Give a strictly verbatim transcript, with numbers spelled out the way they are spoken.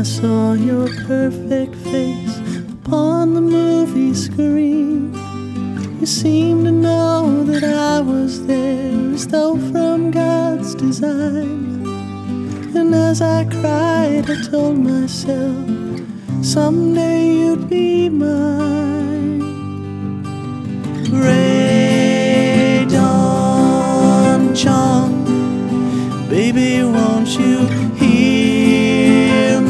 saw your perfect face upon the movie screen. You seemed to know that I was there, as though from God's design. And as I cried, I told myself, someday you'd be mine. Rain